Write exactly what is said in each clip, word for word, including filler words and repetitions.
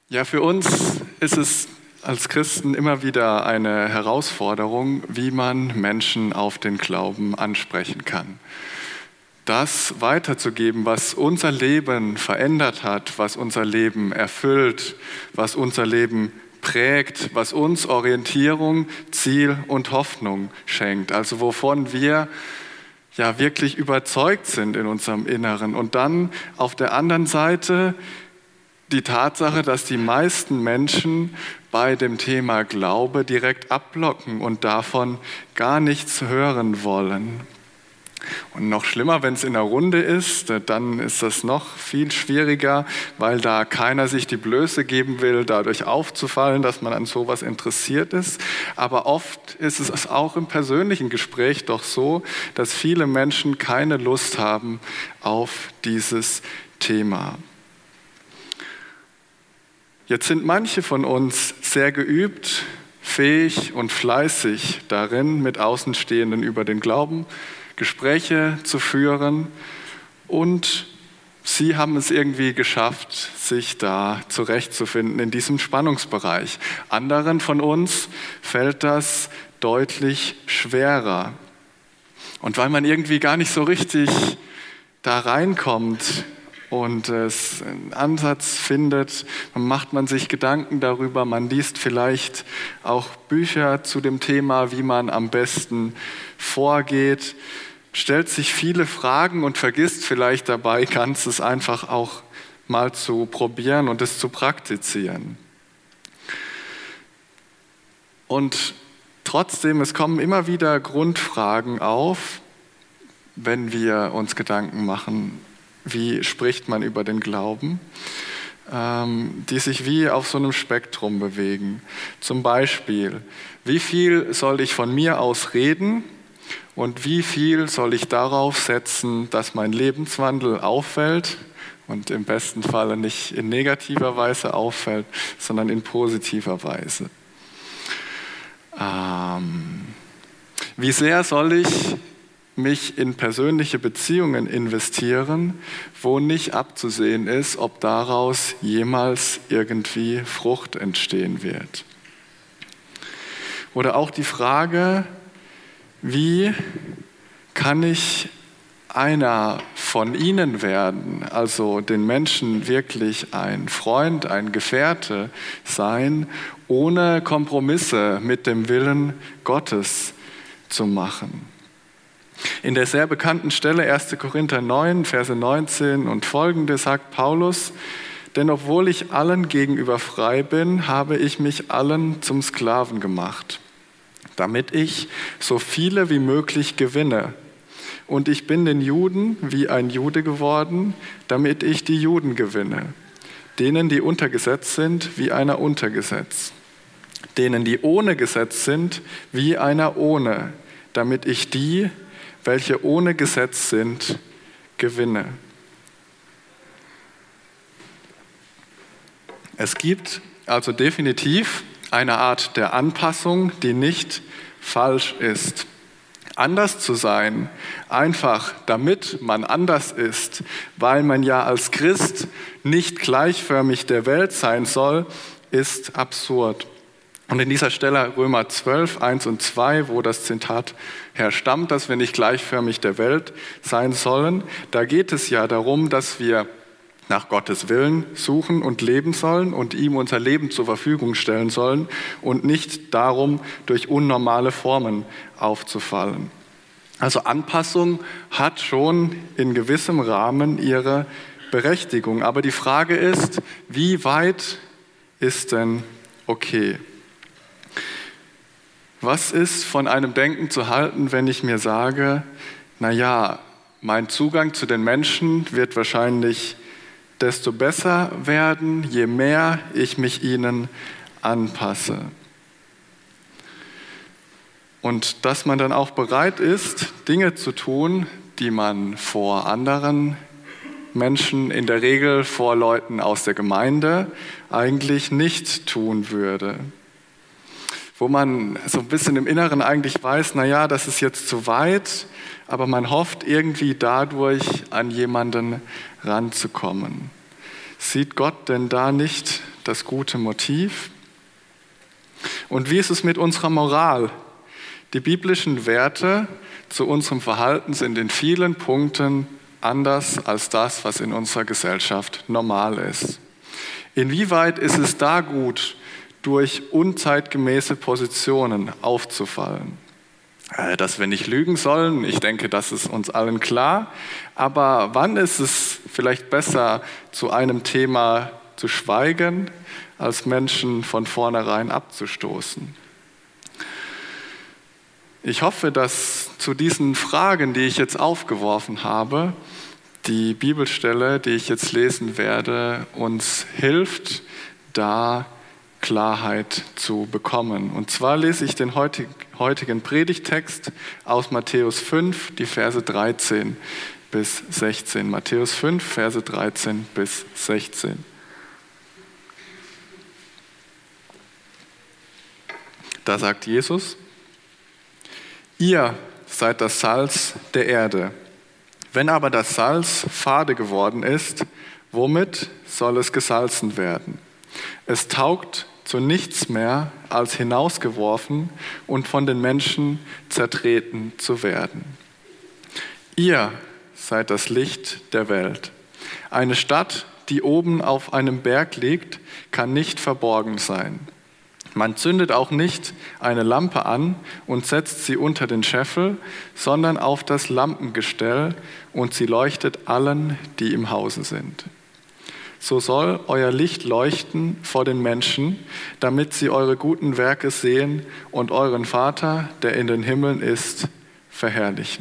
Ja, für uns ist es als Christen immer wieder eine Herausforderung, wie man Menschen auf den Glauben ansprechen kann. Das weiterzugeben, was unser Leben verändert hat, was unser Leben erfüllt, was unser Leben prägt, was uns Orientierung, Ziel und Hoffnung schenkt. Also wovon wir ja wirklich überzeugt sind in unserem Inneren. Und dann auf der anderen Seite die Tatsache, dass die meisten Menschen bei dem Thema Glaube direkt abblocken und davon gar nichts hören wollen. Und noch schlimmer, wenn es in einer Runde ist, dann ist das noch viel schwieriger, weil da keiner sich die Blöße geben will, dadurch aufzufallen, dass man an sowas interessiert ist. Aber oft ist es auch im persönlichen Gespräch doch so, dass viele Menschen keine Lust haben auf dieses Thema. Jetzt sind manche von uns sehr geübt, fähig und fleißig darin, mit Außenstehenden über den Glauben Gespräche zu führen, und sie haben es irgendwie geschafft, sich da zurechtzufinden in diesem Spannungsbereich. Anderen von uns fällt das deutlich schwerer. Und weil man irgendwie gar nicht so richtig da reinkommt und es einen Ansatz findet, dann macht man sich Gedanken darüber, man liest vielleicht auch Bücher zu dem Thema, wie man am besten vorgeht, stellt sich viele Fragen und vergisst vielleicht dabei, ganz es einfach auch mal zu probieren und es zu praktizieren. Und trotzdem, es kommen immer wieder Grundfragen auf, wenn wir uns Gedanken machen, wie spricht man über den Glauben, ähm, die sich wie auf so einem Spektrum bewegen. Zum Beispiel, wie viel soll ich von mir aus reden und wie viel soll ich darauf setzen, dass mein Lebenswandel auffällt und im besten Falle nicht in negativer Weise auffällt, sondern in positiver Weise. Ähm, wie sehr soll ich mich in persönliche Beziehungen investieren, wo nicht abzusehen ist, ob daraus jemals irgendwie Frucht entstehen wird. Oder auch die Frage, wie kann ich einer von ihnen werden, also den Menschen wirklich ein Freund, ein Gefährte sein, ohne Kompromisse mit dem Willen Gottes zu machen. In der sehr bekannten Stelle erster Korinther neun, Verse neunzehn und folgende sagt Paulus: Denn obwohl ich allen gegenüber frei bin, habe ich mich allen zum Sklaven gemacht, damit ich so viele wie möglich gewinne. Und ich bin den Juden wie ein Jude geworden, damit ich die Juden gewinne. Denen, die unter Gesetz sind, wie einer unter Gesetz. Denen, die ohne Gesetz sind, wie einer ohne, damit ich die, welche ohne Gesetz sind, gewinne. Es gibt also definitiv eine Art der Anpassung, die nicht falsch ist. Anders zu sein, einfach damit man anders ist, weil man ja als Christ nicht gleichförmig der Welt sein soll, ist absurd. Und in dieser Stelle Römer zwölf, eins und zwei, wo das Zitat herstammt, dass wir nicht gleichförmig der Welt sein sollen, da geht es ja darum, dass wir nach Gottes Willen suchen und leben sollen und ihm unser Leben zur Verfügung stellen sollen und nicht darum, durch unnormale Formen aufzufallen. Also Anpassung hat schon in gewissem Rahmen ihre Berechtigung. Aber die Frage ist, wie weit ist denn okay? Was ist von einem Denken zu halten, wenn ich mir sage, naja, mein Zugang zu den Menschen wird wahrscheinlich desto besser werden, je mehr ich mich ihnen anpasse. Und dass man dann auch bereit ist, Dinge zu tun, die man vor anderen Menschen, in der Regel vor Leuten aus der Gemeinde, eigentlich nicht tun würde. Wo man so ein bisschen im Inneren eigentlich weiß, naja, das ist jetzt zu weit, aber man hofft irgendwie dadurch an jemanden ranzukommen. Sieht Gott denn da nicht das gute Motiv? Und wie ist es mit unserer Moral? Die biblischen Werte zu unserem Verhalten sind in vielen Punkten anders als das, was in unserer Gesellschaft normal ist. Inwieweit ist es da gut, durch unzeitgemäße Positionen aufzufallen? Dass wir nicht lügen sollen, ich denke, das ist uns allen klar. Aber wann ist es vielleicht besser, zu einem Thema zu schweigen, als Menschen von vornherein abzustoßen? Ich hoffe, dass zu diesen Fragen, die ich jetzt aufgeworfen habe, die Bibelstelle, die ich jetzt lesen werde, uns hilft, da Klarheit zu bekommen. Und zwar lese ich den heutigen Predigttext aus Matthäus fünf, die Verse dreizehn bis sechzehn. Matthäus fünf, Verse dreizehn bis sechzehn. Da sagt Jesus: Ihr seid das Salz der Erde. Wenn aber das Salz fade geworden ist, womit soll es gesalzen werden? Es taugt zu nichts mehr, als hinausgeworfen und von den Menschen zertreten zu werden. Ihr seid das Licht der Welt. Eine Stadt, die oben auf einem Berg liegt, kann nicht verborgen sein. Man zündet auch nicht eine Lampe an und setzt sie unter den Scheffel, sondern auf das Lampengestell, und sie leuchtet allen, die im Hause sind. So soll euer Licht leuchten vor den Menschen, damit sie eure guten Werke sehen und euren Vater, der in den Himmeln ist, verherrlichen.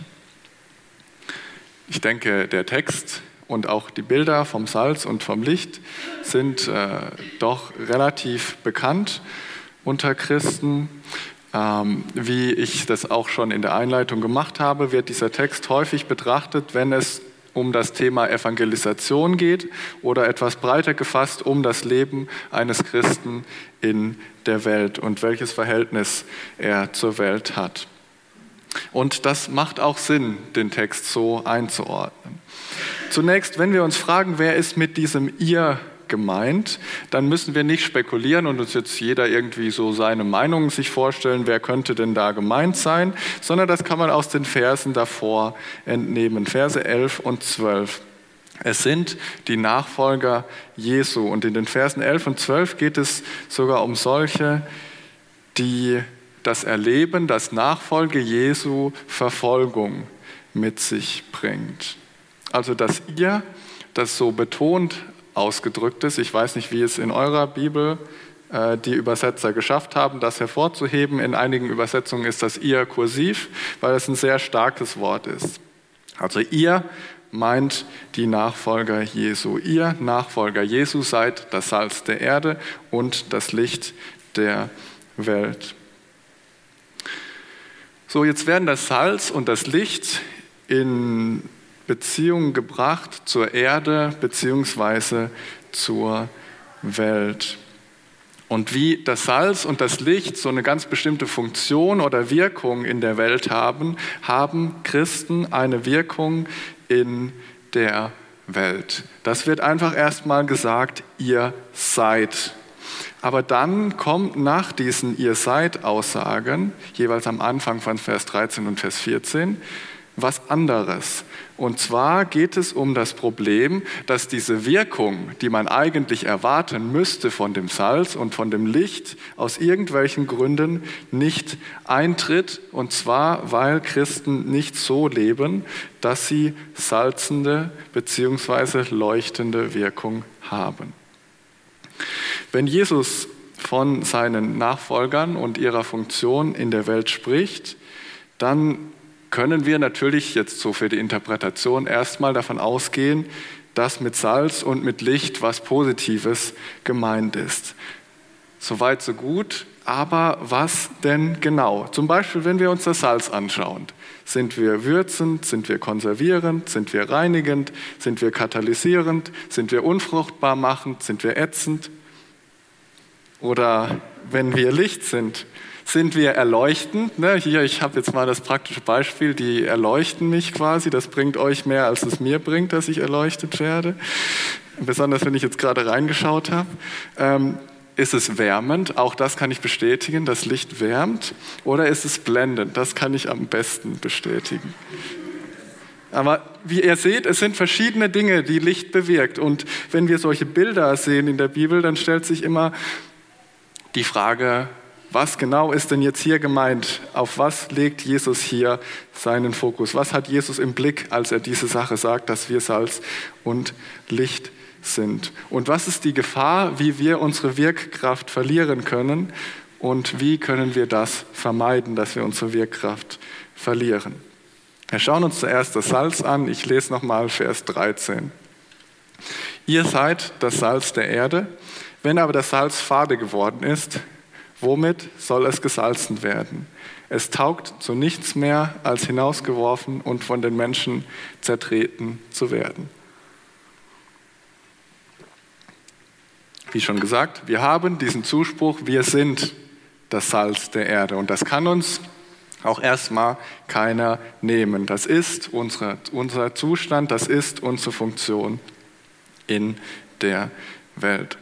Ich denke, der Text und auch die Bilder vom Salz und vom Licht sind äh, doch relativ bekannt unter Christen. Ähm, wie ich das auch schon in der Einleitung gemacht habe, wird dieser Text häufig betrachtet, wenn es um das Thema Evangelisation geht oder etwas breiter gefasst um das Leben eines Christen in der Welt und welches Verhältnis er zur Welt hat. Und das macht auch Sinn, den Text so einzuordnen. Zunächst, wenn wir uns fragen, wer ist mit diesem Ihr gemeint, dann müssen wir nicht spekulieren und uns jetzt jeder irgendwie so seine Meinung sich vorstellen, wer könnte denn da gemeint sein, sondern das kann man aus den Versen davor entnehmen, Verse elf und zwölf. Es sind die Nachfolger Jesu und in den Versen elf und zwölf geht es sogar um solche, die das Erleben, das Nachfolge Jesu Verfolgung mit sich bringt. Also das Ihr, das so betont ausgedrückt ist. Ich weiß nicht, wie es in eurer Bibel äh, die Übersetzer geschafft haben, das hervorzuheben. In einigen Übersetzungen ist das Ihr kursiv, weil es ein sehr starkes Wort ist. Also ihr meint die Nachfolger Jesu. Ihr Nachfolger Jesu seid das Salz der Erde und das Licht der Welt. So, jetzt werden das Salz und das Licht in Beziehung gebracht zur Erde beziehungsweise zur Welt. Und wie das Salz und das Licht so eine ganz bestimmte Funktion oder Wirkung in der Welt haben, haben Christen eine Wirkung in der Welt. Das wird einfach erstmal gesagt, ihr seid. Aber dann kommt nach diesen ihr seid Aussagen, jeweils am Anfang von Vers dreizehn und Vers vierzehn, was anderes. Und zwar geht es um das Problem, dass diese Wirkung, die man eigentlich erwarten müsste von dem Salz und von dem Licht, aus irgendwelchen Gründen nicht eintritt. Und zwar, weil Christen nicht so leben, dass sie salzende bzw. leuchtende Wirkung haben. Wenn Jesus von seinen Nachfolgern und ihrer Funktion in der Welt spricht, dann können wir natürlich jetzt so für die Interpretation erstmal davon ausgehen, dass mit Salz und mit Licht was Positives gemeint ist. Soweit, so gut, aber was denn genau? Zum Beispiel, wenn wir uns das Salz anschauen. Sind wir würzend, sind wir konservierend, sind wir reinigend, sind wir katalysierend, sind wir unfruchtbar machend, sind wir ätzend? Oder wenn wir Licht sind? Sind wir erleuchtend? Ne, hier, ich habe jetzt mal das praktische Beispiel, die erleuchten mich quasi. Das bringt euch mehr, als es mir bringt, dass ich erleuchtet werde. Besonders, wenn ich jetzt gerade reingeschaut habe. Ähm, ist es wärmend? Auch das kann ich bestätigen, das Licht wärmt. Oder ist es blendend? Das kann ich am besten bestätigen. Aber wie ihr seht, es sind verschiedene Dinge, die Licht bewirkt. Und wenn wir solche Bilder sehen in der Bibel, dann stellt sich immer die Frage, was genau ist denn jetzt hier gemeint? Auf was legt Jesus hier seinen Fokus? Was hat Jesus im Blick, als er diese Sache sagt, dass wir Salz und Licht sind? Und was ist die Gefahr, wie wir unsere Wirkkraft verlieren können? Und wie können wir das vermeiden, dass wir unsere Wirkkraft verlieren? Wir schauen uns zuerst das Salz an. Ich lese nochmal Vers dreizehn. Ihr seid das Salz der Erde. Wenn aber das Salz fade geworden ist, womit soll es gesalzen werden? Es taugt zu nichts mehr, als hinausgeworfen und von den Menschen zertreten zu werden. Wie schon gesagt, wir haben diesen Zuspruch, wir sind das Salz der Erde. Und das kann uns auch erstmal keiner nehmen. Das ist unsere, unser Zustand, das ist unsere Funktion in der Welt.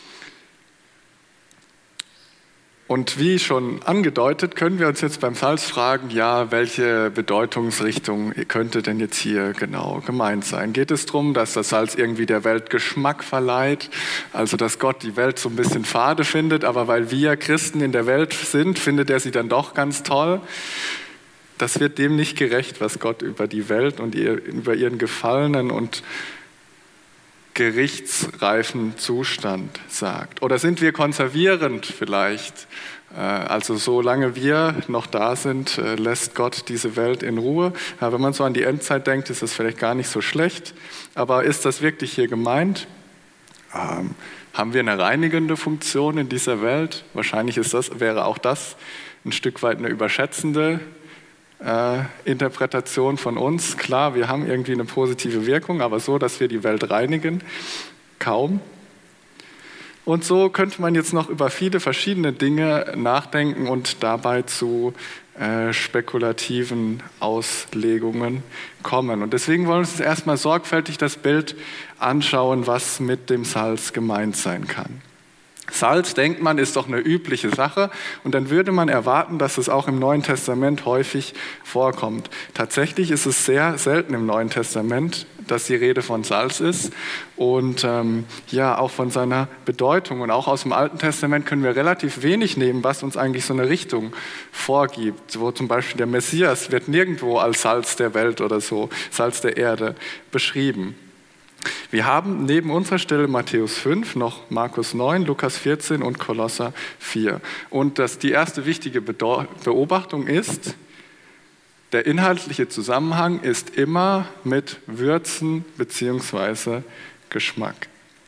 Und wie schon angedeutet, können wir uns jetzt beim Salz fragen, ja, welche Bedeutungsrichtung könnte denn jetzt hier genau gemeint sein? Geht es darum, dass das Salz irgendwie der Welt Geschmack verleiht, also dass Gott die Welt so ein bisschen fade findet, aber weil wir Christen in der Welt sind, findet er sie dann doch ganz toll? Das wird dem nicht gerecht, was Gott über die Welt und ihr, über ihren gefallenen und gerichtsreifen Zustand sagt. Oder sind wir konservierend vielleicht? Also solange wir noch da sind, lässt Gott diese Welt in Ruhe. Ja, wenn man so an die Endzeit denkt, ist das vielleicht gar nicht so schlecht. Aber ist das wirklich hier gemeint? Ähm, haben wir eine reinigende Funktion in dieser Welt? Wahrscheinlich ist das, wäre auch das ein Stück weit eine überschätzende Äh, Interpretation von uns. Klar, wir haben irgendwie eine positive Wirkung, aber so, dass wir die Welt reinigen, kaum. Und so könnte man jetzt noch über viele verschiedene Dinge nachdenken und dabei zu äh, spekulativen Auslegungen kommen. Und deswegen wollen wir uns erstmal sorgfältig das Bild anschauen, was mit dem Salz gemeint sein kann. Salz, denkt man, ist doch eine übliche Sache und dann würde man erwarten, dass es auch im Neuen Testament häufig vorkommt. Tatsächlich ist es sehr selten im Neuen Testament, dass die Rede von Salz ist und ähm, ja auch von seiner Bedeutung. Und auch aus dem Alten Testament können wir relativ wenig nehmen, was uns eigentlich so eine Richtung vorgibt. Wo zum Beispiel der Messias wird nirgendwo als Salz der Welt oder so, Salz der Erde beschrieben. Wir haben neben unserer Stelle Matthäus fünf noch Markus neun, Lukas vierzehn und Kolosser vier. Und das, die erste wichtige Beobachtung ist, der inhaltliche Zusammenhang ist immer mit Würzen bzw. Geschmack.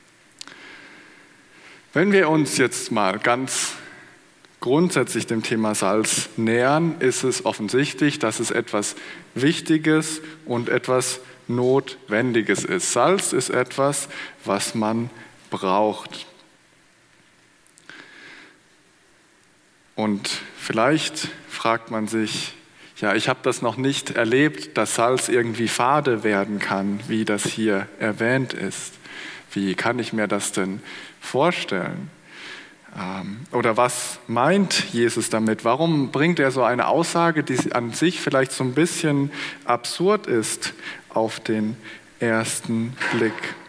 Wenn wir uns jetzt mal ganz grundsätzlich dem Thema Salz nähern, ist es offensichtlich, dass es etwas Wichtiges und etwas Notwendiges ist. Salz ist etwas, was man braucht. Und vielleicht fragt man sich, ja, ich habe das noch nicht erlebt, dass Salz irgendwie fade werden kann, wie das hier erwähnt ist. Wie kann ich mir das denn vorstellen? Oder was meint Jesus damit? Warum bringt er so eine Aussage, die an sich vielleicht so ein bisschen absurd ist auf den ersten Blick?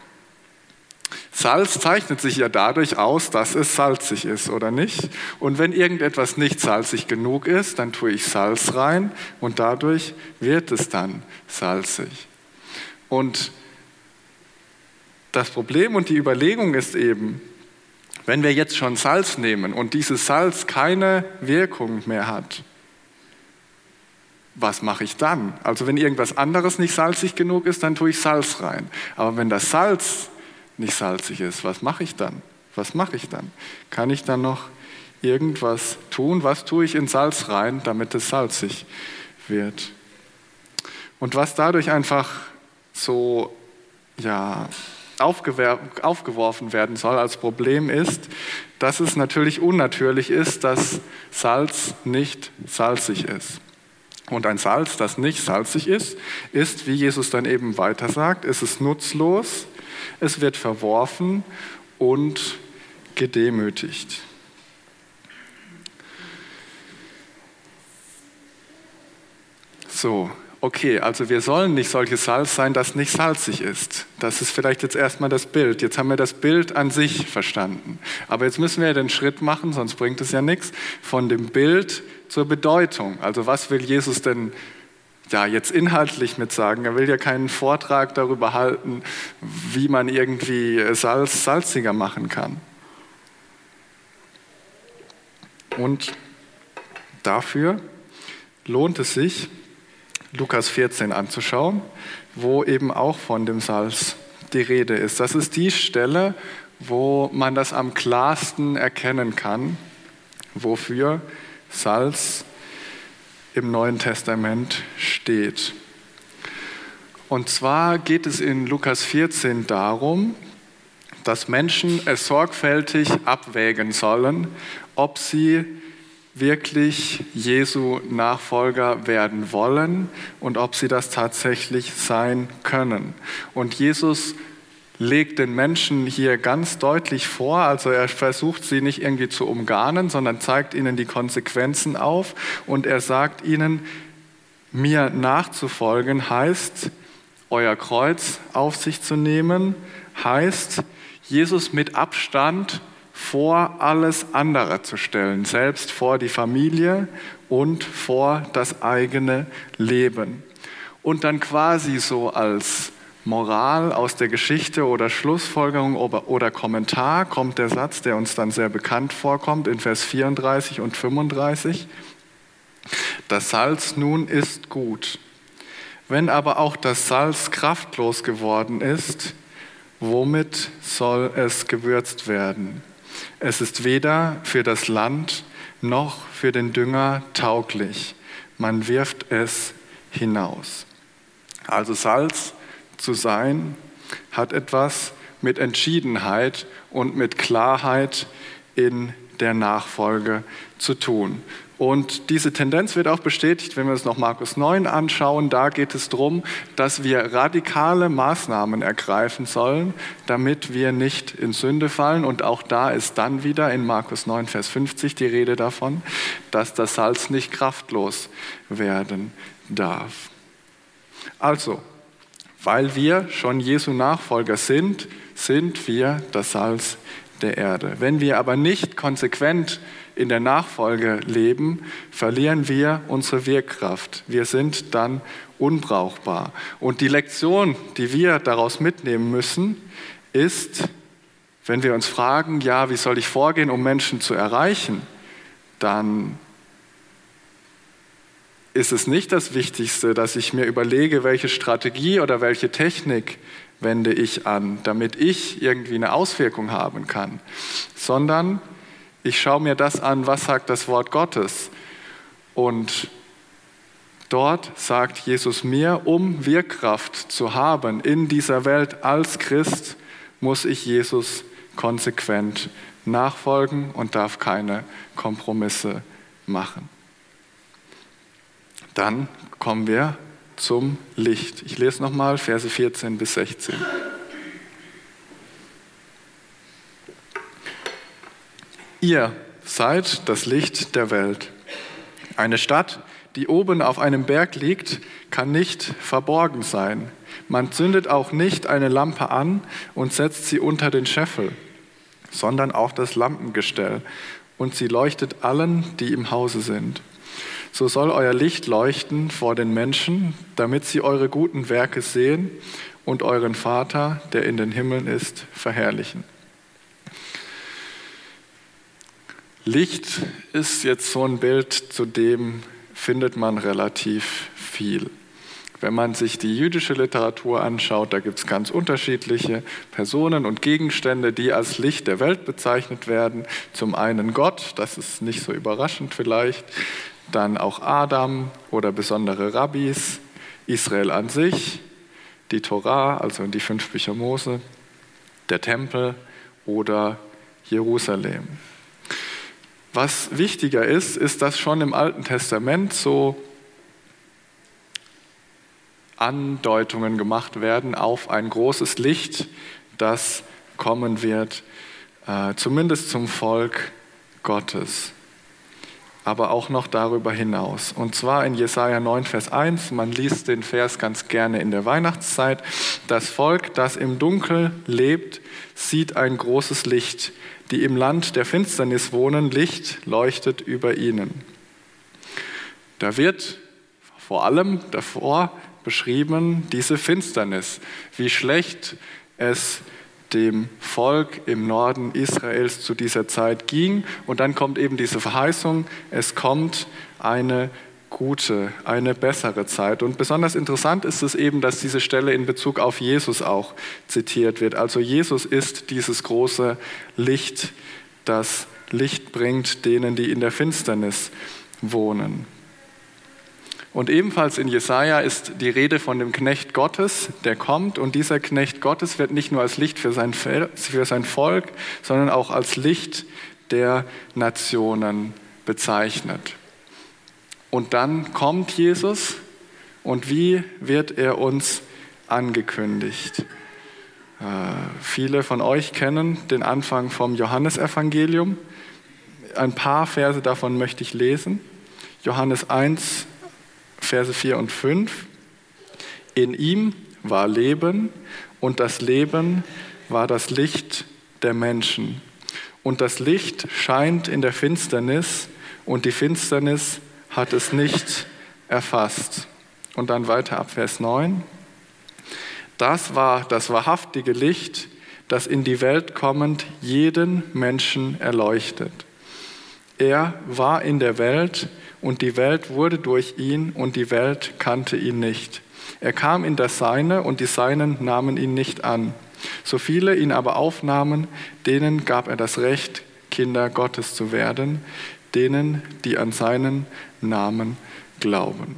Salz zeichnet sich ja dadurch aus, dass es salzig ist, oder nicht? Und wenn irgendetwas nicht salzig genug ist, dann tue ich Salz rein und dadurch wird es dann salzig. Und das Problem und die Überlegung ist eben, wenn wir jetzt schon Salz nehmen und dieses Salz keine Wirkung mehr hat, was mache ich dann? Also wenn irgendwas anderes nicht salzig genug ist, dann tue ich Salz rein. Aber wenn das Salz nicht salzig ist, was mache ich dann? Was mache ich dann? Kann ich dann noch irgendwas tun? Was tue ich in Salz rein, damit es salzig wird? Und was dadurch einfach so, ja, aufgewer- aufgeworfen werden soll als Problem ist, dass es natürlich unnatürlich ist, dass Salz nicht salzig ist. Und ein Salz, das nicht salzig ist, ist, wie Jesus dann eben weiter sagt, es ist nutzlos, es wird verworfen und gedemütigt. So, okay, also wir sollen nicht solches Salz sein, das nicht salzig ist. Das ist vielleicht jetzt erstmal das Bild. Jetzt haben wir das Bild an sich verstanden. Aber jetzt müssen wir ja den Schritt machen, sonst bringt es ja nichts, von dem Bild zur Bedeutung. Also was will Jesus denn ja, jetzt inhaltlich mit sagen? Er will ja keinen Vortrag darüber halten, wie man irgendwie Salz salziger machen kann. Und dafür lohnt es sich, Lukas vierzehn anzuschauen, wo eben auch von dem Salz die Rede ist. Das ist die Stelle, wo man das am klarsten erkennen kann, wofür Salz im Neuen Testament steht. Und zwar geht es in Lukas vierzehn darum, dass Menschen es sorgfältig abwägen sollen, ob sie wirklich Jesu Nachfolger werden wollen und ob sie das tatsächlich sein können. Und Jesus legt den Menschen hier ganz deutlich vor, also er versucht sie nicht irgendwie zu umgarnen, sondern zeigt ihnen die Konsequenzen auf und er sagt ihnen, mir nachzufolgen heißt, euer Kreuz auf sich zu nehmen, heißt, Jesus mit Abstand vor alles andere zu stellen, selbst vor die Familie und vor das eigene Leben. Und dann quasi so als Moral aus der Geschichte oder Schlussfolgerung oder Kommentar kommt der Satz, der uns dann sehr bekannt vorkommt, in Vers vierunddreißig und fünfunddreißig. Das Salz nun ist gut. Wenn aber auch das Salz kraftlos geworden ist, womit soll es gewürzt werden? Es ist weder für das Land noch für den Dünger tauglich. Man wirft es hinaus. Also Salz zu sein, hat etwas mit Entschiedenheit und mit Klarheit in der Nachfolge zu tun. Und diese Tendenz wird auch bestätigt, wenn wir uns noch Markus neun anschauen. Da geht es darum, dass wir radikale Maßnahmen ergreifen sollen, damit wir nicht in Sünde fallen. Und auch da ist dann wieder in Markus neun, Vers fünfzig die Rede davon, dass das Salz nicht kraftlos werden darf. Also, weil wir schon Jesu Nachfolger sind, sind wir das Salz der Erde. Wenn wir aber nicht konsequent in der Nachfolge leben, verlieren wir unsere Wirkkraft. Wir sind dann unbrauchbar. Und die Lektion, die wir daraus mitnehmen müssen, ist, wenn wir uns fragen, ja, wie soll ich vorgehen, um Menschen zu erreichen, dann ist es nicht das Wichtigste, dass ich mir überlege, welche Strategie oder welche Technik wende ich an, damit ich irgendwie eine Auswirkung haben kann, sondern ich schaue mir das an, was sagt das Wort Gottes. Und dort sagt Jesus mir, um Wirkkraft zu haben in dieser Welt als Christ, muss ich Jesus konsequent nachfolgen und darf keine Kompromisse machen. Dann kommen wir zum Licht. Ich lese nochmal Verse vierzehn bis sechzehn. Ihr seid das Licht der Welt. Eine Stadt, die oben auf einem Berg liegt, kann nicht verborgen sein. Man zündet auch nicht eine Lampe an und setzt sie unter den Scheffel, sondern auf das Lampengestell, und sie leuchtet allen, die im Hause sind. So soll euer Licht leuchten vor den Menschen, damit sie eure guten Werke sehen und euren Vater, der in den Himmeln ist, verherrlichen. Licht ist jetzt so ein Bild, zu dem findet man relativ viel. Wenn man sich die jüdische Literatur anschaut, da gibt es ganz unterschiedliche Personen und Gegenstände, die als Licht der Welt bezeichnet werden. Zum einen Gott, das ist nicht so überraschend vielleicht, dann auch Adam oder besondere Rabbis, Israel an sich, die Torah, also die fünf Bücher Mose der Tempel oder Jerusalem. Was wichtiger ist, ist, dass schon im Alten Testament so Andeutungen gemacht werden auf ein großes Licht, das kommen wird, äh, zumindest zum Volk Gottes, aber auch noch darüber hinaus. Und zwar in Jesaja neun, Vers eins, man liest den Vers ganz gerne in der Weihnachtszeit: Das Volk, das im Dunkel lebt, sieht ein großes Licht. Die im Land der Finsternis wohnen, Licht leuchtet über ihnen. Da wird vor allem davor beschrieben diese Finsternis, wie schlecht es dem Volk im Norden Israels zu dieser Zeit ging. Und dann kommt eben diese Verheißung, es kommt eine gute, eine bessere Zeit. Und besonders interessant ist es eben, dass diese Stelle in Bezug auf Jesus auch zitiert wird. Also Jesus ist dieses große Licht, das Licht bringt denen, die in der Finsternis wohnen. Und ebenfalls in Jesaja ist die Rede von dem Knecht Gottes, der kommt. Und dieser Knecht Gottes wird nicht nur als Licht für sein, für sein Volk, sondern auch als Licht der Nationen bezeichnet. Und dann kommt Jesus, und wie wird er uns angekündigt? Äh, viele von euch kennen den Anfang vom Johannesevangelium. Ein paar Verse davon möchte ich lesen. Johannes eins, Verse vier und fünf. In ihm war Leben, und das Leben war das Licht der Menschen. Und das Licht scheint in der Finsternis, und die Finsternis hat es nicht erfasst. Und dann weiter ab Vers neun. Das war das wahrhaftige Licht, das in die Welt kommend jeden Menschen erleuchtet. Er war in der Welt, und die Welt wurde durch ihn, und die Welt kannte ihn nicht. Er kam in das Seine, und die Seinen nahmen ihn nicht an. So viele ihn aber aufnahmen, denen gab er das Recht, Kinder Gottes zu werden, denen, die an seinen Namen glauben.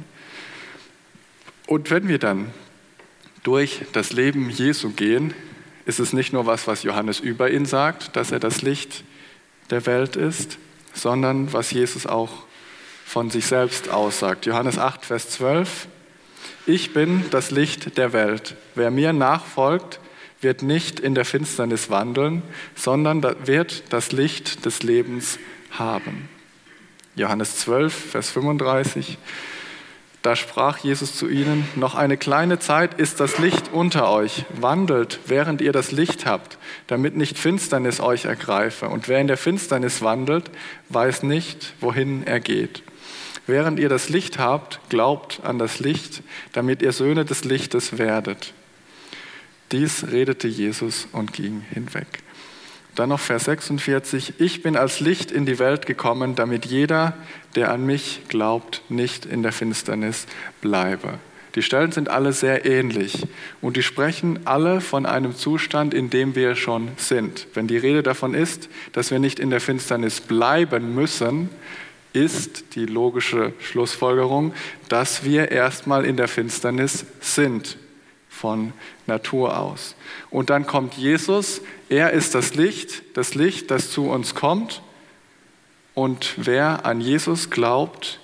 Und wenn wir dann durch das Leben Jesu gehen, ist es nicht nur was, was Johannes über ihn sagt, dass er das Licht der Welt ist, sondern was Jesus auch von sich selbst aussagt. Johannes acht, Vers zwölf. Ich bin das Licht der Welt. Wer mir nachfolgt, wird nicht in der Finsternis wandeln, sondern wird das Licht des Lebens haben. Johannes zwölf, Vers fünfunddreißig. Da sprach Jesus zu ihnen: Noch eine kleine Zeit ist das Licht unter euch. Wandelt, während ihr das Licht habt, damit nicht Finsternis euch ergreife. Und wer in der Finsternis wandelt, weiß nicht, wohin er geht. Während ihr das Licht habt, glaubt an das Licht, damit ihr Söhne des Lichtes werdet. Dies redete Jesus und ging hinweg. Dann noch Vers sechsundvierzig. Ich bin als Licht in die Welt gekommen, damit jeder, der an mich glaubt, nicht in der Finsternis bleibe. Die Stellen sind alle sehr ähnlich und die sprechen alle von einem Zustand, in dem wir schon sind. Wenn die Rede davon ist, dass wir nicht in der Finsternis bleiben müssen, ist die logische Schlussfolgerung, dass wir erstmal in der Finsternis sind, von Natur aus. Und dann kommt Jesus, er ist das Licht, das Licht, das zu uns kommt. Und wer an Jesus glaubt,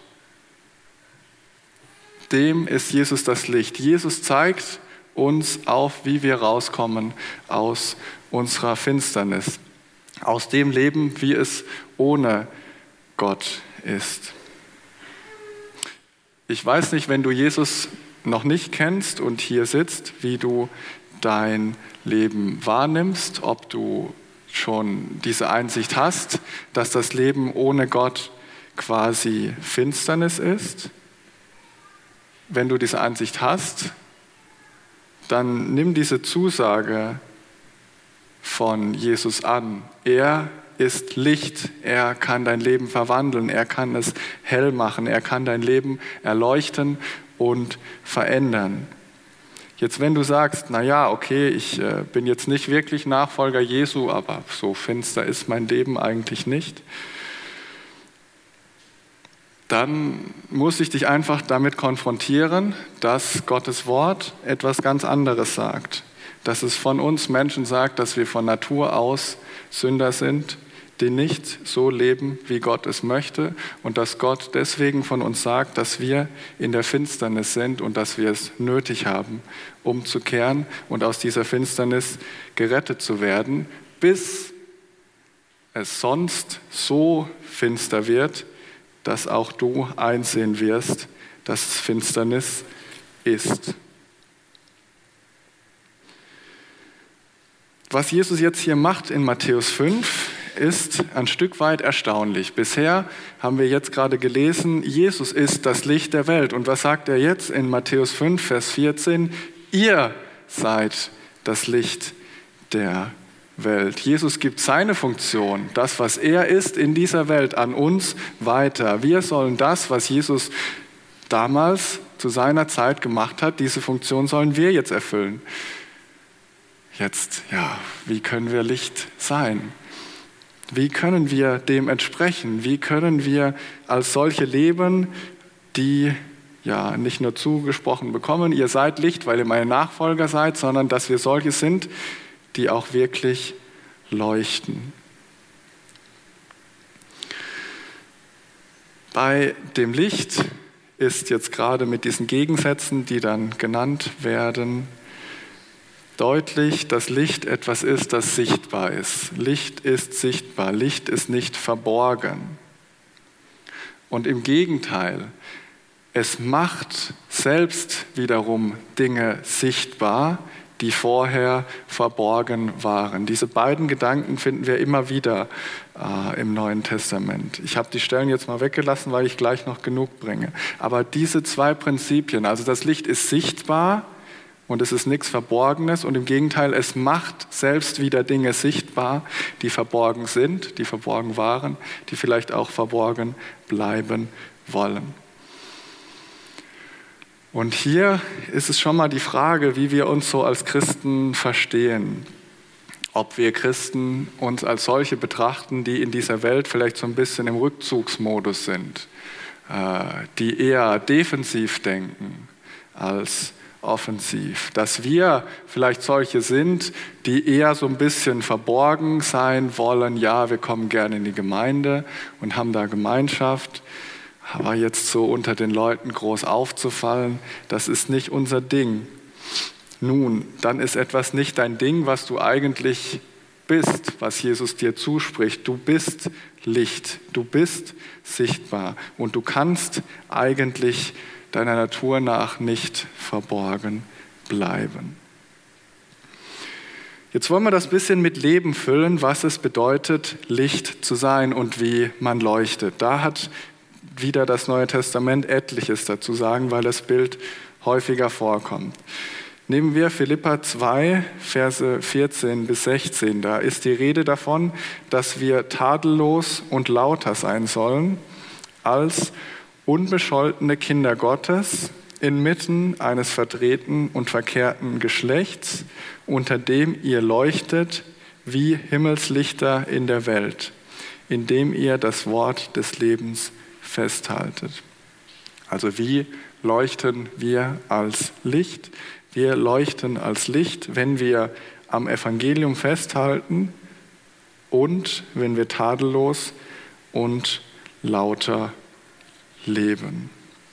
dem ist Jesus das Licht. Jesus zeigt uns auf, wie wir rauskommen aus unserer Finsternis, aus dem Leben, wie es ohne Gott ist. Ich weiß nicht, wenn du Jesus noch nicht kennst und hier sitzt, wie du dein Leben wahrnimmst, ob du schon diese Einsicht hast, dass das Leben ohne Gott quasi Finsternis ist. Wenn du diese Einsicht hast, dann nimm diese Zusage von Jesus an. Er ist Licht, er kann dein Leben verwandeln, er kann es hell machen, er kann dein Leben erleuchten und verändern. Jetzt, wenn du sagst, na ja, okay, ich äh, bin jetzt nicht wirklich Nachfolger Jesu, aber so finster ist mein Leben eigentlich nicht, dann muss ich dich einfach damit konfrontieren, dass Gottes Wort etwas ganz anderes sagt. dass es von uns Menschen sagt, dass wir von Natur aus Sünder sind, die nicht so leben, wie Gott es möchte und dass Gott deswegen von uns sagt, dass wir in der Finsternis sind und dass wir es nötig haben, umzukehren und aus dieser Finsternis gerettet zu werden, bis es sonst so finster wird, dass auch du einsehen wirst, dass es Finsternis ist. Was Jesus jetzt hier macht in Matthäus fünf, ist ein Stück weit erstaunlich. Bisher haben wir jetzt gerade gelesen, Jesus ist das Licht der Welt. Und was sagt er jetzt in Matthäus fünf, Vers vierzehn? Ihr seid das Licht der Welt. Jesus gibt seine Funktion, das, was er ist in dieser Welt, an uns weiter. Wir sollen das, was Jesus damals zu seiner Zeit gemacht hat, diese Funktion sollen wir jetzt erfüllen. Jetzt, ja, wie können wir Licht sein? Wie können wir dem entsprechen? Wie können wir als solche leben, die ja nicht nur zugesprochen bekommen, ihr seid Licht, weil ihr meine Nachfolger seid, sondern dass wir solche sind, die auch wirklich leuchten. Bei dem Licht ist jetzt gerade mit diesen Gegensätzen, die dann genannt werden, deutlich, dass Licht etwas ist, das sichtbar ist. Licht ist sichtbar, Licht ist nicht verborgen. Und im Gegenteil, es macht selbst wiederum Dinge sichtbar, die vorher verborgen waren. Diese beiden Gedanken finden wir immer wieder äh, im Neuen Testament. Ich habe die Stellen jetzt mal weggelassen, weil ich gleich noch genug bringe. Aber diese zwei Prinzipien, also das Licht ist sichtbar, und es ist nichts Verborgenes und im Gegenteil, es macht selbst wieder Dinge sichtbar, die verborgen sind, die verborgen waren, die vielleicht auch verborgen bleiben wollen. Und hier ist es schon mal die Frage, wie wir uns so als Christen verstehen. Ob wir Christen uns als solche betrachten, die in dieser Welt vielleicht so ein bisschen im Rückzugsmodus sind, die eher defensiv denken als offensiv, dass wir vielleicht solche sind, die eher so ein bisschen verborgen sein wollen. Ja, wir kommen gerne in die Gemeinde und haben da Gemeinschaft, aber jetzt so unter den Leuten groß aufzufallen, das ist nicht unser Ding. Nun, dann ist etwas nicht dein Ding, was du eigentlich bist, was Jesus dir zuspricht. Du bist Licht, du bist sichtbar und du kannst eigentlich deiner Natur nach nicht verborgen bleiben. Jetzt wollen wir das bisschen mit Leben füllen, was es bedeutet, Licht zu sein und wie man leuchtet. Da hat wieder das Neue Testament etliches dazu sagen, weil das Bild häufiger vorkommt. Nehmen wir Philipper zwei, Verse vierzehn bis sechzehn. Da ist die Rede davon, dass wir tadellos und lauter sein sollen als unbescholtene Kinder Gottes inmitten eines verdrehten und verkehrten Geschlechts, unter dem ihr leuchtet wie Himmelslichter in der Welt, indem ihr das Wort des Lebens festhaltet. Also wie leuchten wir als Licht? Wir leuchten als Licht, wenn wir am Evangelium festhalten und wenn wir tadellos und lauter leben.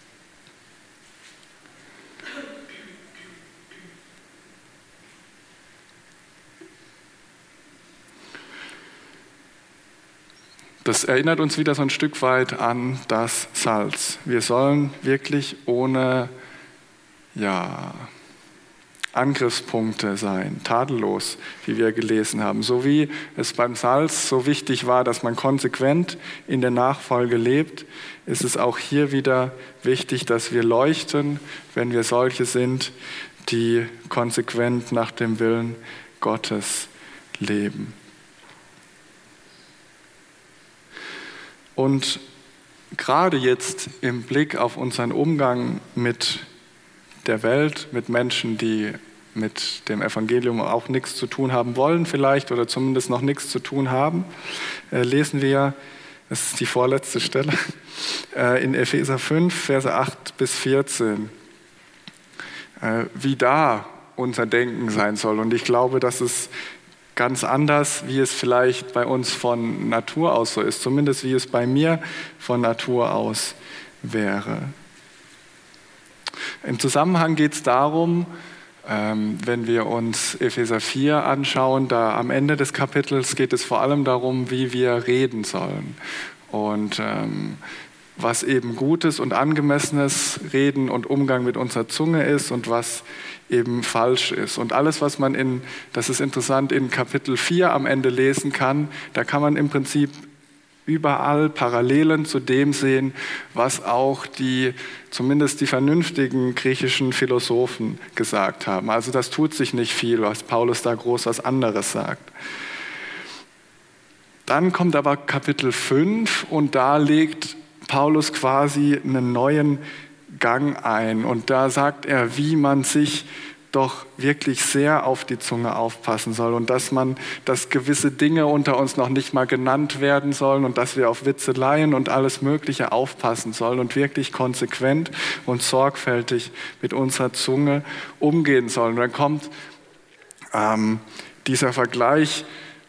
Das erinnert uns wieder so ein Stück weit an das Salz. Wir sollen wirklich ohne ja, Angriffspunkte sein, tadellos, wie wir gelesen haben. So wie es beim Salz so wichtig war, dass man konsequent in der Nachfolge lebt, ist es auch hier wieder wichtig, dass wir leuchten, wenn wir solche sind, die konsequent nach dem Willen Gottes leben. Und gerade jetzt im Blick auf unseren Umgang mit der Welt, mit Menschen, die mit dem Evangelium auch nichts zu tun haben wollen vielleicht oder zumindest noch nichts zu tun haben, äh, lesen wir, das ist die vorletzte Stelle, äh, in Epheser fünf, Verse acht bis vierzehn, äh, wie da unser Denken sein soll. Und ich glaube, das ist ganz anders, wie es vielleicht bei uns von Natur aus so ist, zumindest wie es bei mir von Natur aus wäre. Im Zusammenhang geht es darum, ähm, wenn wir uns Epheser vier anschauen, da am Ende des Kapitels geht es vor allem darum, wie wir reden sollen und ähm, was eben gutes und angemessenes Reden und Umgang mit unserer Zunge ist und was eben falsch ist. Und alles, was man in, das ist interessant, in Kapitel vier am Ende lesen kann, da kann man im Prinzip überall Parallelen zu dem sehen, was auch die, zumindest die vernünftigen griechischen Philosophen gesagt haben. Also das tut sich nicht viel, was Paulus da groß was anderes sagt. Dann kommt aber Kapitel fünf und da legt Paulus quasi einen neuen Gang ein. Und da sagt er, wie man sich doch wirklich sehr auf die Zunge aufpassen soll und dass man, dass gewisse Dinge unter uns noch nicht mal genannt werden sollen und dass wir auf Witzeleien und alles Mögliche aufpassen sollen und wirklich konsequent und sorgfältig mit unserer Zunge umgehen sollen. Und dann kommt ähm, dieser Vergleich,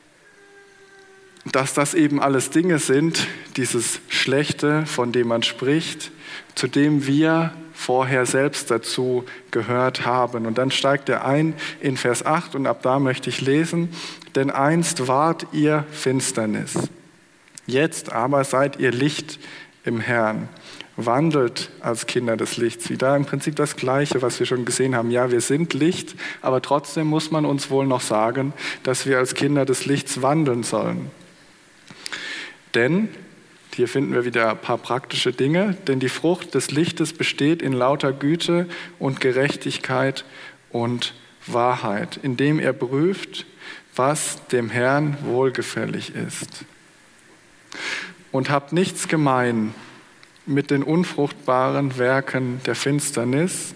dass das eben alles Dinge sind, dieses Schlechte, von dem man spricht, zu dem wir vorher selbst dazu gehört haben. Und dann steigt er ein in Vers acht und ab da möchte ich lesen, denn einst wart ihr Finsternis, jetzt aber seid ihr Licht im Herrn. Wandelt als Kinder des Lichts. Wieder im Prinzip das Gleiche, was wir schon gesehen haben. Ja, wir sind Licht, aber trotzdem muss man uns wohl noch sagen, dass wir als Kinder des Lichts wandeln sollen. Denn, hier finden wir wieder ein paar praktische Dinge, denn die Frucht des Lichtes besteht in lauter Güte und Gerechtigkeit und Wahrheit, indem er prüft, was dem Herrn wohlgefällig ist. Und habt nichts gemein mit den unfruchtbaren Werken der Finsternis,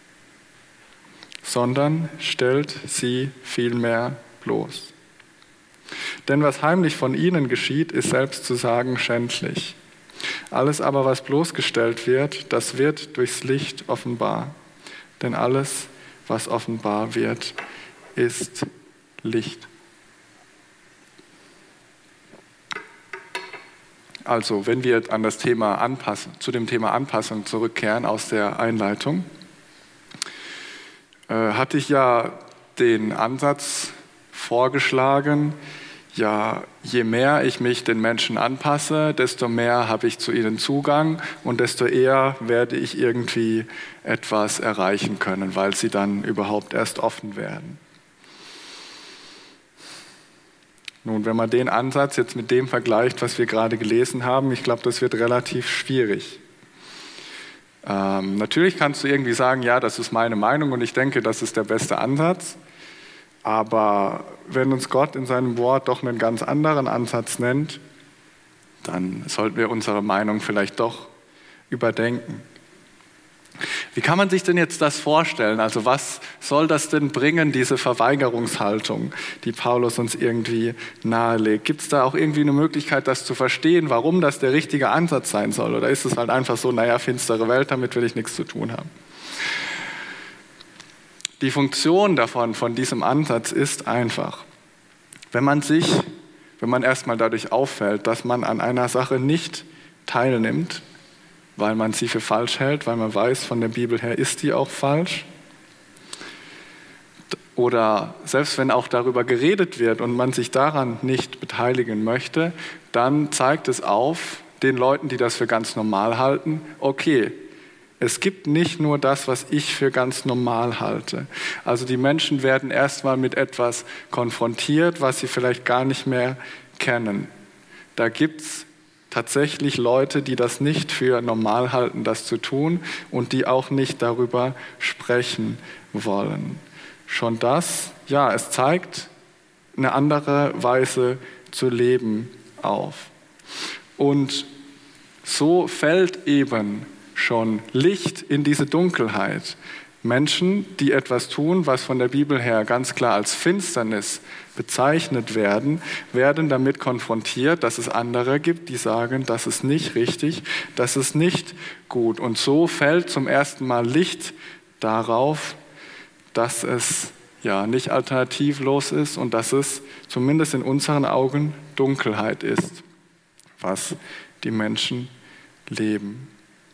sondern stellt sie vielmehr bloß. Denn was heimlich von ihnen geschieht, ist selbst zu sagen schändlich. Alles aber, was bloßgestellt wird, das wird durchs Licht offenbar. Denn alles, was offenbar wird, ist Licht. Also, wenn wir an das Thema Anpassen, zu dem Thema Anpassung zurückkehren aus der Einleitung, äh, hatte ich ja den Ansatz vorgeschlagen, ja, je mehr ich mich den Menschen anpasse, desto mehr habe ich zu ihnen Zugang und desto eher werde ich irgendwie etwas erreichen können, weil sie dann überhaupt erst offen werden. Nun, wenn man den Ansatz jetzt mit dem vergleicht, was wir gerade gelesen haben, ich glaube, das wird relativ schwierig. Ähm, natürlich kannst du irgendwie sagen, ja, das ist meine Meinung und ich denke, das ist der beste Ansatz. Aber wenn uns Gott in seinem Wort doch einen ganz anderen Ansatz nennt, dann sollten wir unsere Meinung vielleicht doch überdenken. Wie kann man sich denn jetzt das vorstellen? Also was soll das denn bringen, diese Verweigerungshaltung, die Paulus uns irgendwie nahelegt? Gibt es da auch irgendwie eine Möglichkeit, das zu verstehen, warum das der richtige Ansatz sein soll? Oder ist es halt einfach so, naja, finstere Welt, damit will ich nichts zu tun haben? Die Funktion davon, von diesem Ansatz ist einfach, wenn man sich, wenn man erstmal dadurch auffällt, dass man an einer Sache nicht teilnimmt, weil man sie für falsch hält, weil man weiß, von der Bibel her ist die auch falsch, oder selbst wenn auch darüber geredet wird und man sich daran nicht beteiligen möchte, dann zeigt es auf den Leuten, die das für ganz normal halten, okay, es gibt nicht nur das, was ich für ganz normal halte. Also die Menschen werden erstmal mit etwas konfrontiert, was sie vielleicht gar nicht mehr kennen. Da gibt es tatsächlich Leute, die das nicht für normal halten, das zu tun und die auch nicht darüber sprechen wollen. Schon das, ja, es zeigt eine andere Weise zu leben auf. Und so fällt eben schon Licht in diese Dunkelheit. Menschen, die etwas tun, was von der Bibel her ganz klar als Finsternis bezeichnet werden, werden damit konfrontiert, dass es andere gibt, die sagen, das ist nicht richtig, das ist nicht gut. Und so fällt zum ersten Mal Licht darauf, dass es ja nicht alternativlos ist und dass es zumindest in unseren Augen Dunkelheit ist, was die Menschen leben.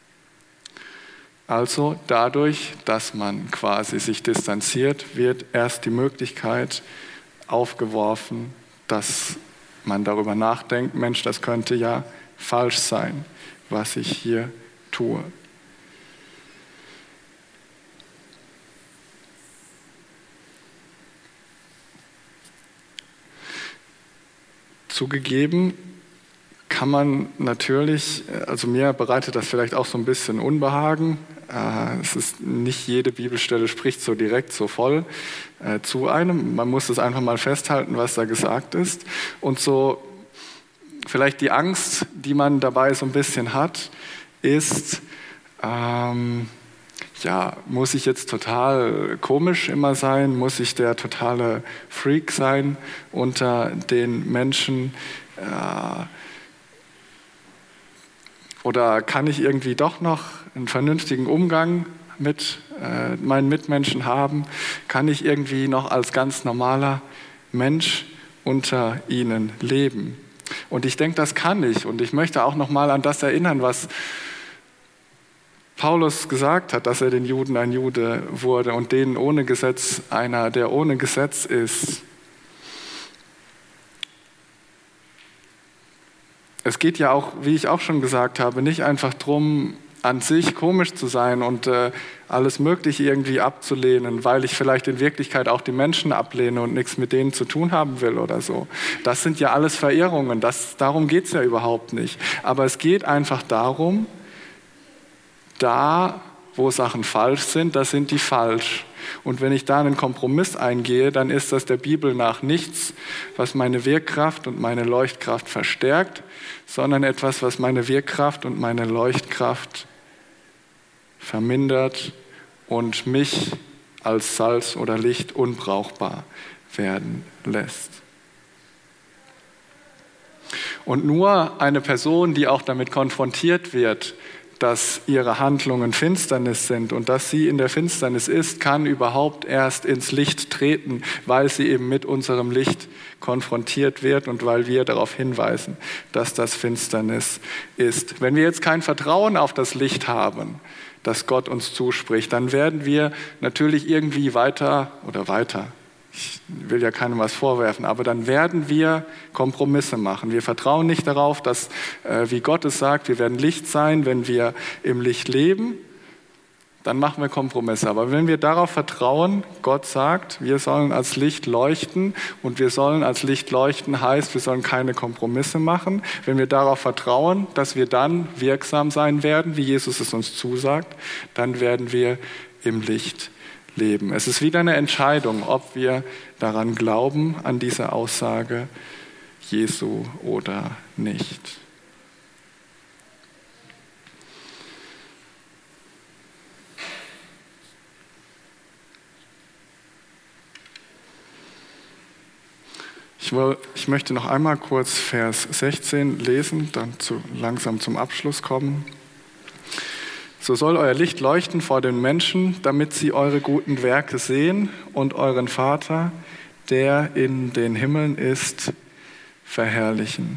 Also dadurch, dass man quasi sich distanziert, wird erst die Möglichkeit aufgeworfen, dass man darüber nachdenkt, Mensch, das könnte ja falsch sein, was ich hier tue. Zugegeben kann man natürlich, also mir bereitet das vielleicht auch so ein bisschen Unbehagen. Es ist nicht jede Bibelstelle spricht so direkt, so voll äh, zu einem. Man muss es einfach mal festhalten, was da gesagt ist. Und so vielleicht die Angst, die man dabei so ein bisschen hat, ist, ähm, ja, muss ich jetzt total komisch immer sein? Muss ich der totale Freak sein unter den Menschen? Äh, Oder kann ich irgendwie doch noch einen vernünftigen Umgang mit äh, meinen Mitmenschen haben? Kann ich irgendwie noch als ganz normaler Mensch unter ihnen leben? Und ich denke, das kann ich. Und ich möchte auch noch mal an das erinnern, was Paulus gesagt hat, dass er den Juden ein Jude wurde und denen ohne Gesetz einer, der ohne Gesetz ist. Es geht ja auch, wie ich auch schon gesagt habe, nicht einfach darum, an sich komisch zu sein und äh, alles Mögliche irgendwie abzulehnen, weil ich vielleicht in Wirklichkeit auch die Menschen ablehne und nichts mit denen zu tun haben will oder so. Das sind ja alles Verirrungen, das, darum geht es ja überhaupt nicht. Aber es geht einfach darum, da, wo Sachen falsch sind, da sind die falsch. Und wenn ich da einen Kompromiss eingehe, dann ist das der Bibel nach nichts, was meine Wirkkraft und meine Leuchtkraft verstärkt, sondern etwas, was meine Wirkkraft und meine Leuchtkraft vermindert und mich als Salz oder Licht unbrauchbar werden lässt. Und nur eine Person, die auch damit konfrontiert wird, dass ihre Handlungen Finsternis sind und dass sie in der Finsternis ist, kann überhaupt erst ins Licht treten, weil sie eben mit unserem Licht konfrontiert wird und weil wir darauf hinweisen, dass das Finsternis ist. Wenn wir jetzt kein Vertrauen auf das Licht haben, das Gott uns zuspricht, dann werden wir natürlich irgendwie weiter oder weiter. Ich will ja keinem was vorwerfen, aber dann werden wir Kompromisse machen. Wir vertrauen nicht darauf, dass, äh, wie Gott es sagt, wir werden Licht sein, wenn wir im Licht leben, dann machen wir Kompromisse. Aber wenn wir darauf vertrauen, Gott sagt, wir sollen als Licht leuchten und wir sollen als Licht leuchten, heißt, wir sollen keine Kompromisse machen. Wenn wir darauf vertrauen, dass wir dann wirksam sein werden, wie Jesus es uns zusagt, dann werden wir im Licht leben. Es ist wieder eine Entscheidung, ob wir daran glauben, an diese Aussage Jesu oder nicht. Ich, will, ich möchte noch einmal kurz Vers sechzehn lesen, dann zu, langsam zum Abschluss kommen. So soll euer Licht leuchten vor den Menschen, damit sie eure guten Werke sehen und euren Vater, der in den Himmeln ist, verherrlichen.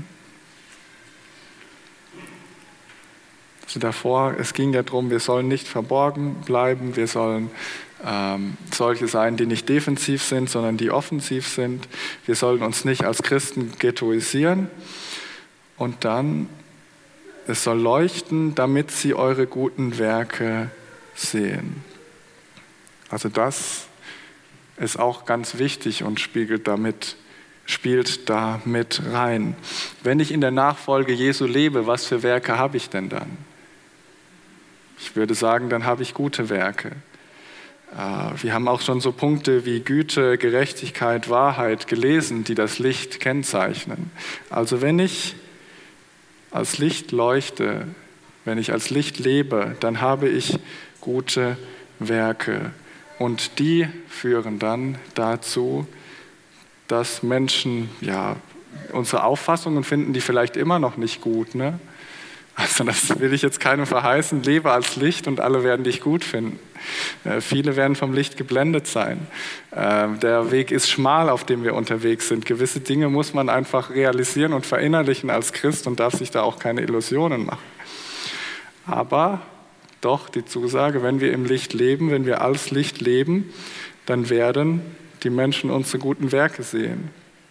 Also davor, es ging ja darum, wir sollen nicht verborgen bleiben, wir sollen ähm, solche sein, die nicht defensiv sind, sondern die offensiv sind. Wir sollen uns nicht als Christen ghettoisieren. Und dann es soll leuchten, damit sie eure guten Werke sehen. Also das ist auch ganz wichtig und spiegelt damit, spielt da mit rein. Wenn ich in der Nachfolge Jesu lebe, was für Werke habe ich denn dann? Ich würde sagen, dann habe ich gute Werke. Wir haben auch schon so Punkte wie Güte, Gerechtigkeit, Wahrheit gelesen, die das Licht kennzeichnen. Also wenn ich als Licht leuchte, wenn ich als Licht lebe, dann habe ich gute Werke. Und die führen dann dazu, dass Menschen ja, unsere Auffassungen finden, die vielleicht immer noch nicht gut, ne? Also das will ich jetzt keinem verheißen, lebe als Licht und alle werden dich gut finden. Äh, viele werden vom Licht geblendet sein. Äh, der Weg ist schmal, auf dem wir unterwegs sind. Gewisse Dinge muss man einfach realisieren und verinnerlichen als Christ und darf sich da auch keine Illusionen machen. Aber doch die Zusage, wenn wir im Licht leben, wenn wir als Licht leben, dann werden die Menschen unsere guten Werke sehen.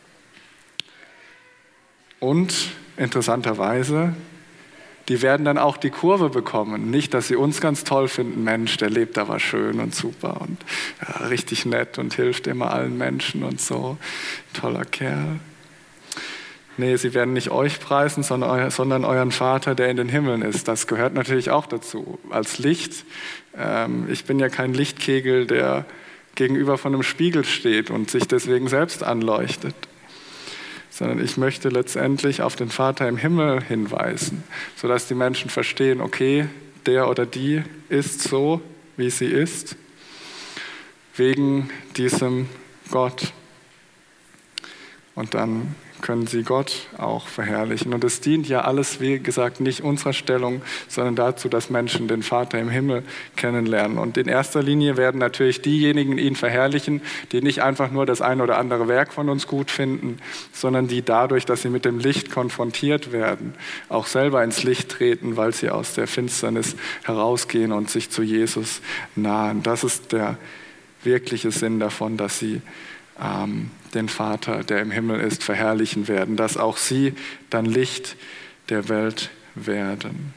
Und interessanterweise, die werden dann auch die Kurve bekommen. Nicht, dass sie uns ganz toll finden, Mensch, der lebt aber schön und super und ja, richtig nett und hilft immer allen Menschen und so, toller Kerl. Nee, sie werden nicht euch preisen, sondern, sondern euren Vater, der in den Himmeln ist. Das gehört natürlich auch dazu. Als Licht, ähm, ich bin ja kein Lichtkegel, der gegenüber von einem Spiegel steht und sich deswegen selbst anleuchtet, sondern ich möchte letztendlich auf den Vater im Himmel hinweisen, sodass die Menschen verstehen, okay, der oder die ist so, wie sie ist, wegen diesem Gott. Und dann können sie Gott auch verherrlichen. Und es dient ja alles, wie gesagt, nicht unserer Stellung, sondern dazu, dass Menschen den Vater im Himmel kennenlernen. Und in erster Linie werden natürlich diejenigen ihn verherrlichen, die nicht einfach nur das ein oder andere Werk von uns gut finden, sondern die dadurch, dass sie mit dem Licht konfrontiert werden, auch selber ins Licht treten, weil sie aus der Finsternis herausgehen und sich zu Jesus nahen. Das ist der wirkliche Sinn davon, dass sie ähm, den Vater, der im Himmel ist, verherrlichen werden, dass auch sie dann Licht der Welt werden.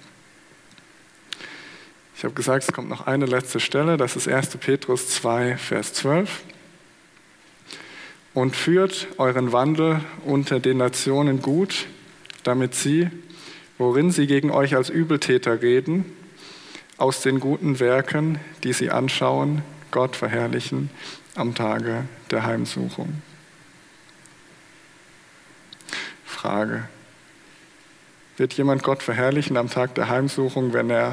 Ich habe gesagt, es kommt noch eine letzte Stelle, das ist erster Petrus zwei, Vers zwölf. Und führt euren Wandel unter den Nationen gut, damit sie, worin sie gegen euch als Übeltäter reden, aus den guten Werken, die sie anschauen, Gott verherrlichen am Tage der Heimsuchung. Frage: Wird jemand Gott verherrlichen am Tag der Heimsuchung, wenn er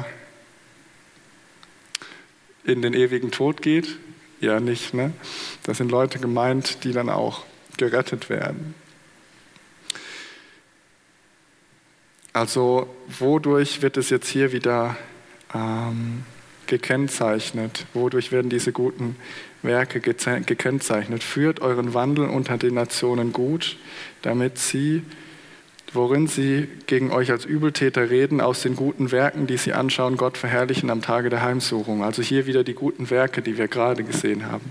in den ewigen Tod geht? Ja, nicht, ne? Das sind Leute gemeint, die dann auch gerettet werden. Also, wodurch wird es jetzt hier wieder ähm, gekennzeichnet? Wodurch werden diese guten Werke gekennzeichnet? Führt euren Wandel unter den Nationen gut, damit sie, worin sie gegen euch als Übeltäter reden, aus den guten Werken, die sie anschauen, Gott verherrlichen am Tage der Heimsuchung. Also hier wieder die guten Werke, die wir gerade gesehen haben.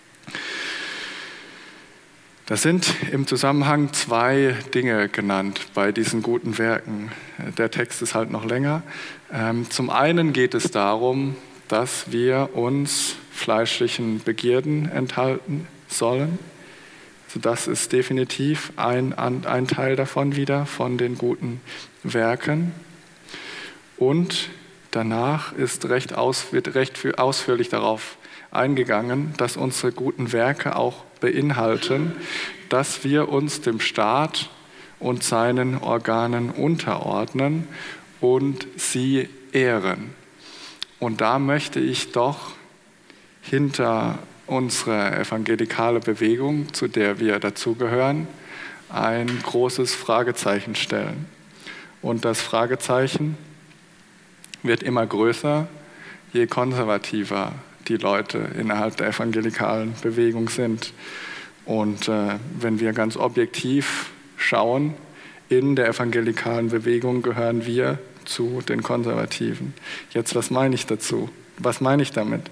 Das sind im Zusammenhang zwei Dinge genannt bei diesen guten Werken. Der Text ist halt noch länger. Zum einen geht es darum, dass wir uns fleischlichen Begierden enthalten sollen. Also das ist definitiv ein, ein Teil davon wieder, von den guten Werken. Und danach ist recht aus, wird recht ausführlich darauf eingegangen, dass unsere guten Werke auch beinhalten, dass wir uns dem Staat und seinen Organen unterordnen und sie ehren. Und da möchte ich doch hinter unsere evangelikale Bewegung, zu der wir dazugehören, ein großes Fragezeichen stellen. Und das Fragezeichen wird immer größer, je konservativer die Leute innerhalb der evangelikalen Bewegung sind. Und äh, wenn wir ganz objektiv schauen, in der evangelikalen Bewegung gehören wir zu den Konservativen. Jetzt, was meine ich dazu? Was meine ich damit?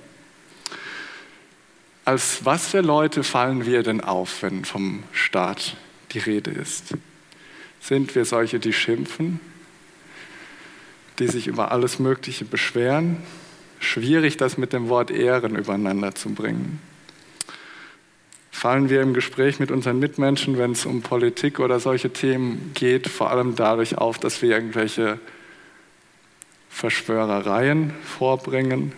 Als was für Leute fallen wir denn auf, wenn vom Staat die Rede ist? Sind wir solche, die schimpfen, die sich über alles Mögliche beschweren? Schwierig, das mit dem Wort Ehren übereinander zu bringen. Fallen wir im Gespräch mit unseren Mitmenschen, wenn es um Politik oder solche Themen geht, vor allem dadurch auf, dass wir irgendwelche Verschwörereien vorbringen?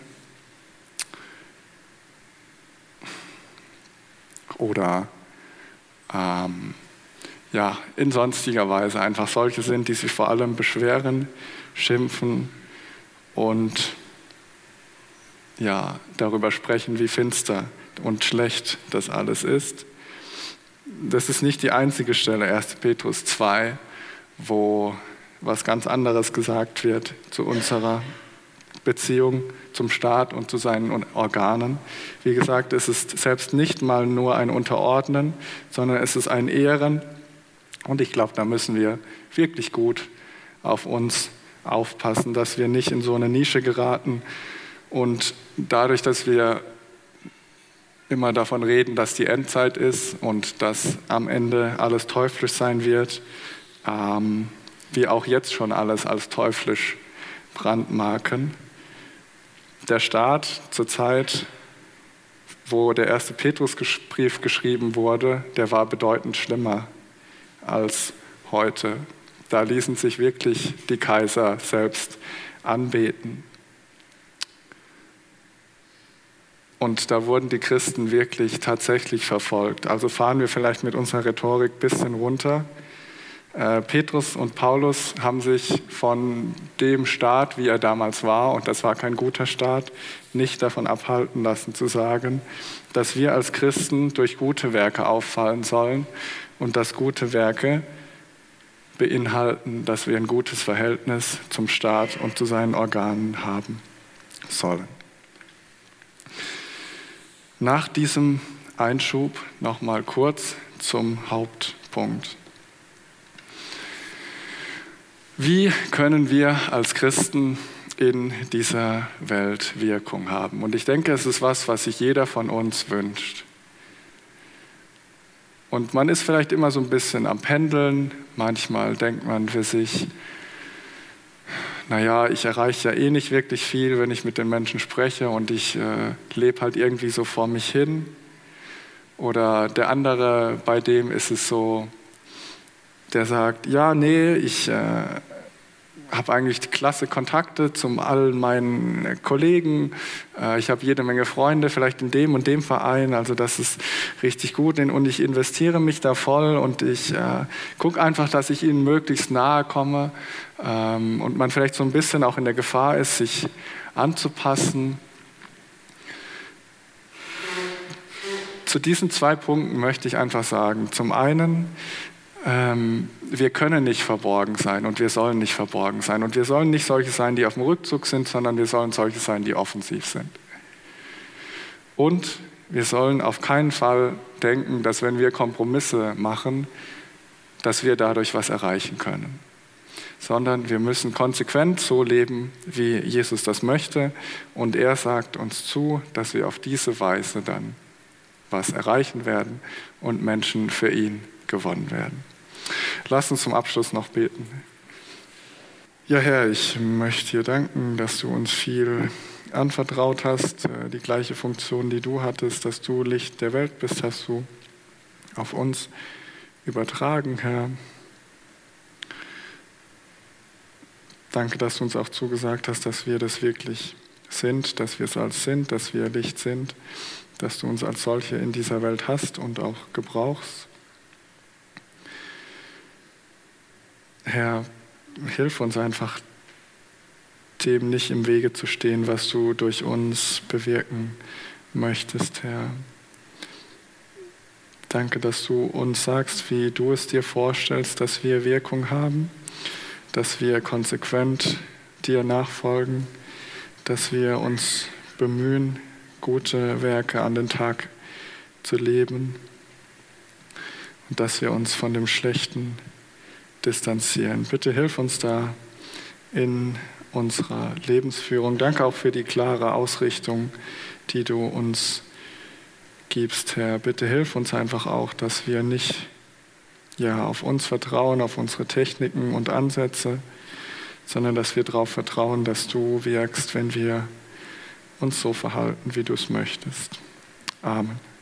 Oder ähm, ja, in sonstiger Weise einfach solche sind, die sich vor allem beschweren, schimpfen und ja, darüber sprechen, wie finster und schlecht das alles ist. Das ist nicht die einzige Stelle, erster Petrus zwei, wo was ganz anderes gesagt wird zu unserer Beziehung zum Staat und zu seinen Organen. Wie gesagt, es ist selbst nicht mal nur ein Unterordnen, sondern es ist ein Ehren. Und ich glaube, da müssen wir wirklich gut auf uns aufpassen, dass wir nicht in so eine Nische geraten und dadurch, dass wir immer davon reden, dass die Endzeit ist und dass am Ende alles teuflisch sein wird, ähm, wir auch jetzt schon alles als teuflisch brandmarken. Der Staat zur Zeit, wo der erste Petrusbrief geschrieben wurde, der war bedeutend schlimmer als heute. Da ließen sich wirklich die Kaiser selbst anbeten. Und da wurden die Christen wirklich tatsächlich verfolgt. Also fahren wir vielleicht mit unserer Rhetorik ein bisschen runter. Äh, Petrus und Paulus haben sich von dem Staat, wie er damals war, und das war kein guter Staat, nicht davon abhalten lassen zu sagen, dass wir als Christen durch gute Werke auffallen sollen und dass gute Werke beinhalten, dass wir ein gutes Verhältnis zum Staat und zu seinen Organen haben sollen. Nach diesem Einschub noch mal kurz zum Hauptpunkt. Wie können wir als Christen in dieser Welt Wirkung haben? Und ich denke, es ist was, was sich jeder von uns wünscht. Und man ist vielleicht immer so ein bisschen am Pendeln. Manchmal denkt man für sich, naja, ich erreiche ja eh nicht wirklich viel, wenn ich mit den Menschen spreche und ich äh, lebe halt irgendwie so vor mich hin. Oder der andere, bei dem ist es so, der sagt, ja, nee, ich äh, habe eigentlich klasse Kontakte zu all meinen Kollegen. Äh, ich habe jede Menge Freunde, vielleicht in dem und dem Verein. Also das ist richtig gut und ich investiere mich da voll und ich äh, gucke einfach, dass ich ihnen möglichst nahe komme ähm, und man vielleicht so ein bisschen auch in der Gefahr ist, sich anzupassen. Zu diesen zwei Punkten möchte ich einfach sagen, zum einen, ähm, wir können nicht verborgen sein und wir sollen nicht verborgen sein. Und wir sollen nicht solche sein, die auf dem Rückzug sind, sondern wir sollen solche sein, die offensiv sind. Und wir sollen auf keinen Fall denken, dass wenn wir Kompromisse machen, dass wir dadurch was erreichen können. Sondern wir müssen konsequent so leben, wie Jesus das möchte. Und er sagt uns zu, dass wir auf diese Weise dann was erreichen werden und Menschen für ihn gewonnen werden. Lass uns zum Abschluss noch beten. Ja, Herr, ich möchte dir danken, dass du uns viel anvertraut hast, die gleiche Funktion, die du hattest, dass du Licht der Welt bist, hast du auf uns übertragen, Herr. Danke, dass du uns auch zugesagt hast, dass wir das wirklich sind, dass wir es als sind, dass wir Licht sind, dass du uns als solche in dieser Welt hast und auch gebrauchst. Herr, hilf uns einfach, dem nicht im Wege zu stehen, was du durch uns bewirken möchtest, Herr. Danke, dass du uns sagst, wie du es dir vorstellst, dass wir Wirkung haben, dass wir konsequent dir nachfolgen, dass wir uns bemühen, gute Werke an den Tag zu leben und dass wir uns von dem Schlechten distanzieren. Bitte hilf uns da in unserer Lebensführung. Danke auch für die klare Ausrichtung, die du uns gibst, Herr. Bitte hilf uns einfach auch, dass wir nicht ja, auf uns vertrauen, auf unsere Techniken und Ansätze, sondern dass wir darauf vertrauen, dass du wirkst, wenn wir uns so verhalten, wie du es möchtest. Amen.